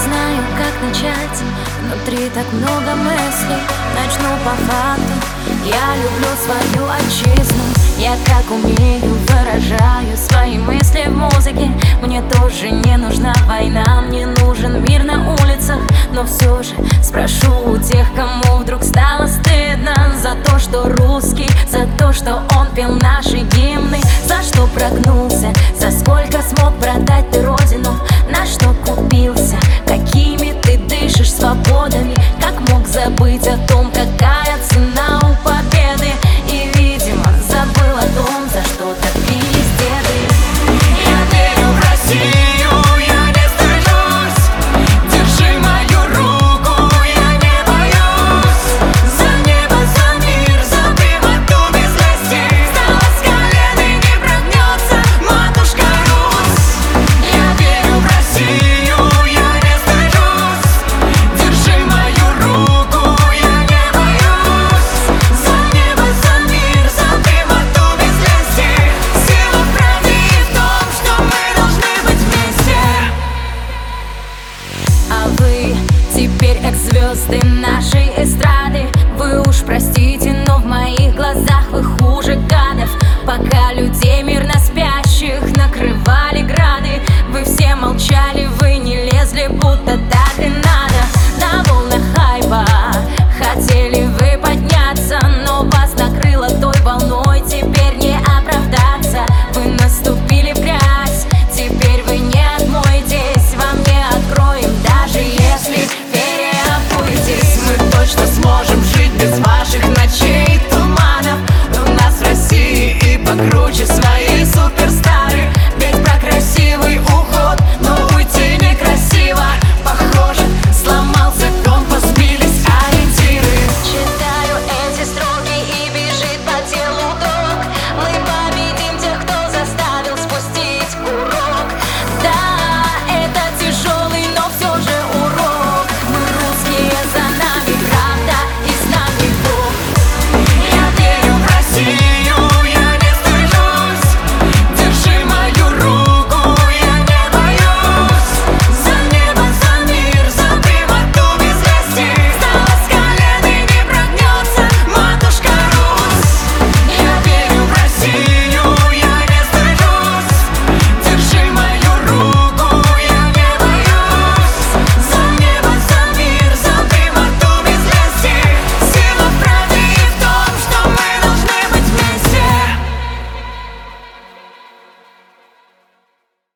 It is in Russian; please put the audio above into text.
знаю, как начать, внутри так много мыслей. Начну по факту. Я люблю свою отчизну. Я как умею выражаю свои мысли в музыке. Мне тоже не нужна война, мне нужен мир на улицах. Но все же спрошу у тех, кому вдруг стало стыдно за то, что русский, за то, что он пел наши гимны, за что прогнулся, за сколько смог продать ты родину, на что купился, какими ты дышишь свободами, как мог забыть о том, какая цена у победы. И, видимо, забыл о том, за что так бились деды. Я верю в Россию, я не стыжусь. Держи мою руку, я не боюсь. За небо, за мир, за прямоту без лести. Встала с колен и не прогнется матушка Русь. Я верю в Россию, я не стыжусь. Держи мою руку, я не боюсь. За небо, за мир, за прямоту без лести. Сила в правде и в том, что мы должны быть вместе. А вы теперь экс-звезды нашей эстрады. Вы уж простите